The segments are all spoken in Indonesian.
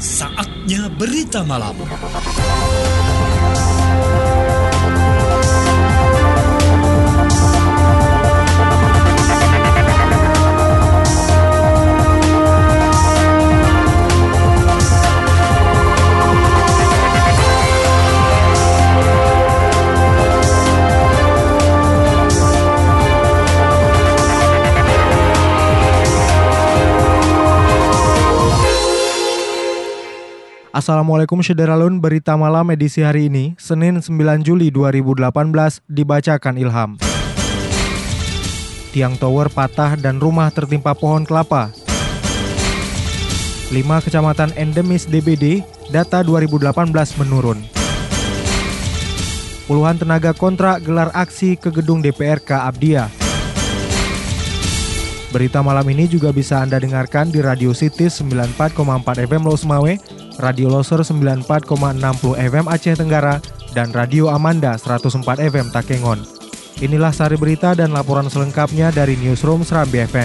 Saatnya berita malam. Assalamualaikum Syederalun, berita malam edisi hari ini, Senin 9 Juli 2018, dibacakan Ilham. Tiang tower patah dan rumah tertimpa pohon kelapa. 5 kecamatan endemis DBD, data 2018 menurun. Puluhan tenaga kontrak gelar aksi ke gedung DPRK Abdiya. Berita malam ini juga bisa Anda dengarkan di Radio Sitis 94,4 FM Los Mawe, Radio Loser 94,60 FM Aceh Tenggara, dan Radio Amanda 104 FM Takengon. Inilah sari berita dan laporan selengkapnya dari Newsroom Serambi FM.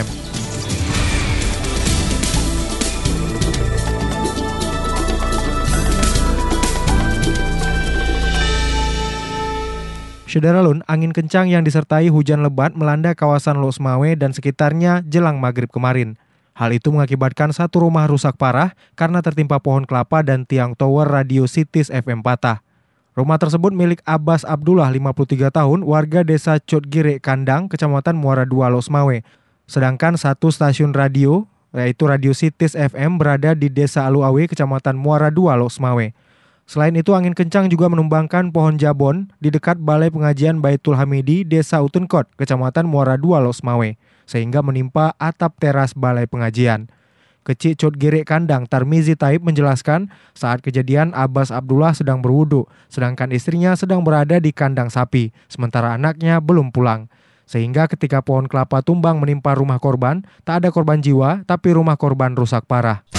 Syederalun, angin kencang yang disertai hujan lebat melanda kawasan Los Mawe dan sekitarnya jelang maghrib kemarin. Hal itu mengakibatkan satu rumah rusak parah karena tertimpa pohon kelapa dan tiang tower Radio Sitis FM patah. Rumah tersebut milik Abbas Abdullah, 53 tahun, warga desa Cotgire Kandang, Kecamatan Muara II, Los Mawe. Sedangkan satu stasiun radio, yaitu Radio Sitis FM, berada di desa Aluawe, Kecamatan Muara II, Los Mawe. Selain itu, angin kencang juga menumbangkan pohon jabon di dekat Balai Pengajian Baitul Hamidi, Desa Utunkot, Kecamatan Muara II, Los Mawe, sehingga menimpa atap teras Balai Pengajian. Kecik Cotgire Kandang Tarmizi Taib menjelaskan saat kejadian Abbas Abdullah sedang berwudu, sedangkan istrinya sedang berada di kandang sapi, sementara anaknya belum pulang. Sehingga ketika pohon kelapa tumbang menimpa rumah korban, tak ada korban jiwa, tapi rumah korban rusak parah.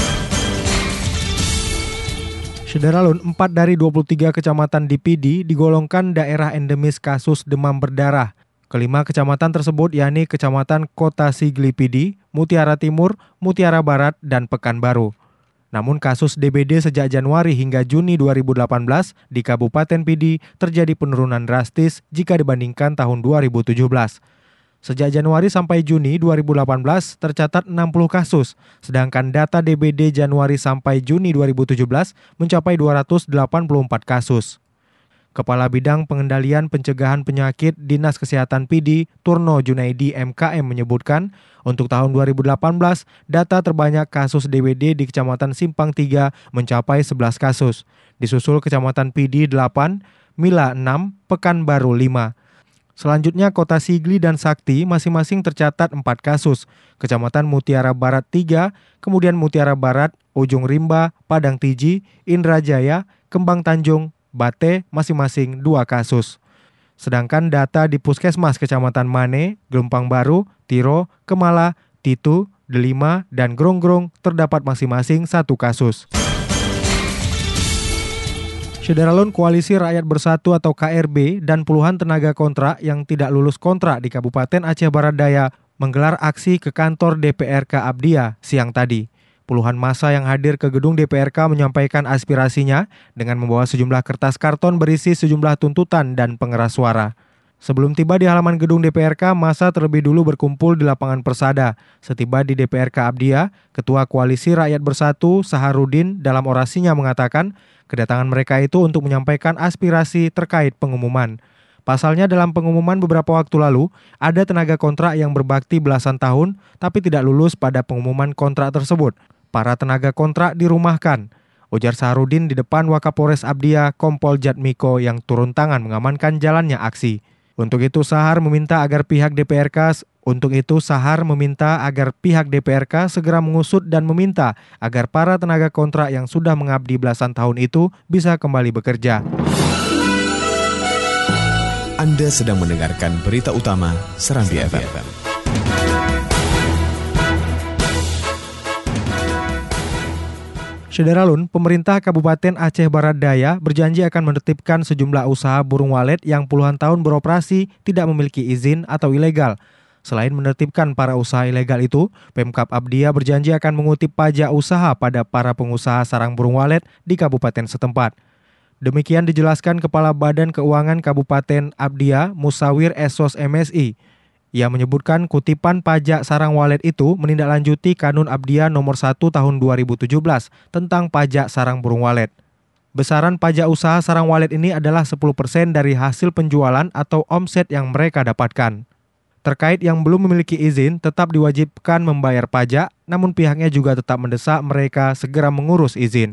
Syederalun, 4 dari 23 kecamatan di PD digolongkan daerah endemis kasus demam berdarah. Kelima kecamatan tersebut yakni Kecamatan Kota Sigli PD, Mutiara Timur, Mutiara Barat, dan Pekanbaru. Namun kasus DBD sejak Januari hingga Juni 2018 di Kabupaten PD terjadi penurunan drastis jika dibandingkan tahun 2017. Sejak Januari sampai Juni 2018 tercatat 60 kasus, sedangkan data DBD Januari sampai Juni 2017 mencapai 284 kasus. Kepala Bidang Pengendalian Pencegahan Penyakit Dinas Kesehatan PD, Turno Junaidi MKM menyebutkan, untuk tahun 2018, data terbanyak kasus DBD di Kecamatan Simpang 3 mencapai 11 kasus, disusul Kecamatan PD 8, Mila 6, Pekanbaru 5. Selanjutnya Kota Sigli dan Sakti masing-masing tercatat 4 kasus, Kecamatan Mutiara Barat 3, kemudian Mutiara Barat, Ujung Rimba, Padang Tiji, Indrajaya, Kembang Tanjung, Bate masing-masing 2 kasus. Sedangkan data di Puskesmas Kecamatan Mane, Gelumpang Baru, Tiro, Kemala, Titu, Delima, dan Grong-Grong terdapat masing-masing 1 kasus. Syederalun, Koalisi Rakyat Bersatu atau KRB dan puluhan tenaga kontrak yang tidak lulus kontrak di Kabupaten Aceh Barat Daya menggelar aksi ke kantor DPRK Abdiya siang tadi. Puluhan massa yang hadir ke gedung DPRK menyampaikan aspirasinya dengan membawa sejumlah kertas karton berisi sejumlah tuntutan dan pengeras suara. Sebelum tiba di halaman gedung DPRK, massa terlebih dulu berkumpul di lapangan Persada. Setiba di DPRK Abdiya, Ketua Koalisi Rakyat Bersatu Saharudin dalam orasinya mengatakan kedatangan mereka itu untuk menyampaikan aspirasi terkait pengumuman. Pasalnya dalam pengumuman beberapa waktu lalu, ada tenaga kontrak yang berbakti belasan tahun tapi tidak lulus pada pengumuman kontrak tersebut. Para tenaga kontrak dirumahkan, ujar Saharudin di depan Wakapolres Abdiya Kompol Jatmiko yang turun tangan mengamankan jalannya aksi. Untuk itu Sahar meminta agar pihak DPRK segera mengusut dan meminta agar para tenaga kontrak yang sudah mengabdi belasan tahun itu bisa kembali bekerja. Anda sedang mendengarkan berita utama Serambi FM. Syederalun, pemerintah Kabupaten Aceh Barat Daya berjanji akan menertibkan sejumlah usaha burung walet yang puluhan tahun beroperasi tidak memiliki izin atau ilegal. Selain menertibkan para usaha ilegal itu, Pemkab Abdia berjanji akan mengutip pajak usaha pada para pengusaha sarang burung walet di kabupaten setempat. Demikian dijelaskan Kepala Badan Keuangan Kabupaten Abdia, Musawir Esos MSI. Ia menyebutkan kutipan pajak sarang walet itu menindaklanjuti Kanun Abdia nomor 1 tahun 2017 tentang pajak sarang burung walet. Besaran pajak usaha sarang walet ini adalah 10% dari hasil penjualan atau omset yang mereka dapatkan. Terkait yang belum memiliki izin, tetap diwajibkan membayar pajak, namun pihaknya juga tetap mendesak mereka segera mengurus izin.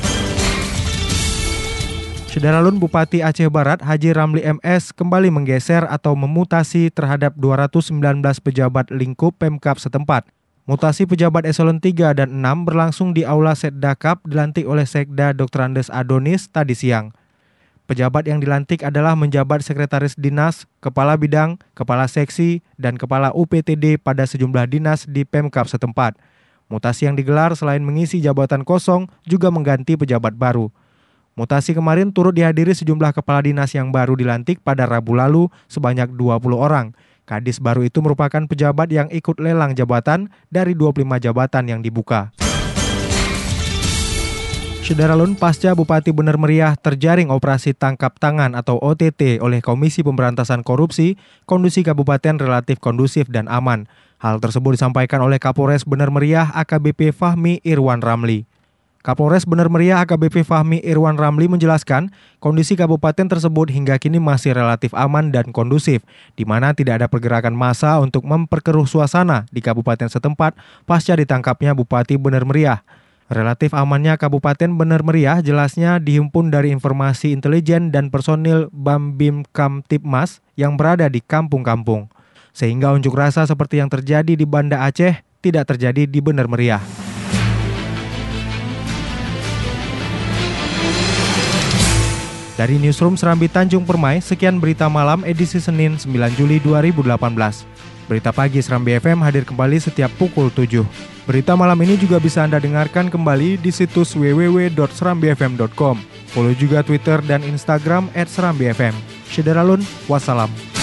Syederalun Bupati Aceh Barat Haji Ramli MS kembali menggeser atau memutasi terhadap 219 pejabat lingkup Pemkab setempat. Mutasi pejabat eselon 3 dan 6 berlangsung di Aula Setdakap dilantik oleh Sekda Dr. Andes Adonis tadi siang. Pejabat yang dilantik adalah menjabat Sekretaris Dinas, Kepala Bidang, Kepala Seksi, dan Kepala UPTD pada sejumlah dinas di Pemkab setempat. Mutasi yang digelar selain mengisi jabatan kosong juga mengganti pejabat baru. Mutasi kemarin turut dihadiri sejumlah kepala dinas yang baru dilantik pada Rabu lalu sebanyak 20 orang. Kadis baru itu merupakan pejabat yang ikut lelang jabatan dari 25 jabatan yang dibuka. Syederalun pasca Bupati Bener Meriah terjaring operasi tangkap tangan atau OTT oleh Komisi Pemberantasan Korupsi, kondisi kabupaten relatif kondusif dan aman. Hal tersebut disampaikan oleh Kapolres Bener Meriah AKBP Fahmi Irwan Ramli. Kapolres Bener Meriah AKBP Fahmi Irwan Ramli menjelaskan, kondisi kabupaten tersebut hingga kini masih relatif aman dan kondusif, di mana tidak ada pergerakan massa untuk memperkeruh suasana di kabupaten setempat pasca ditangkapnya Bupati Bener Meriah. Relatif amannya Kabupaten Bener Meriah jelasnya dihimpun dari informasi intelijen dan personil Bambim Kamtibmas yang berada di kampung-kampung. Sehingga unjuk rasa seperti yang terjadi di Banda Aceh tidak terjadi di Bener Meriah. Dari Newsroom Serambi Tanjung Permai, sekian berita malam edisi Senin 9 Juli 2018. Berita pagi Serambi FM hadir kembali setiap pukul 7. Berita malam ini juga bisa Anda dengarkan kembali di situs www.serambifm.com. Follow juga Twitter dan Instagram @serambifm. Syederalun, wassalam.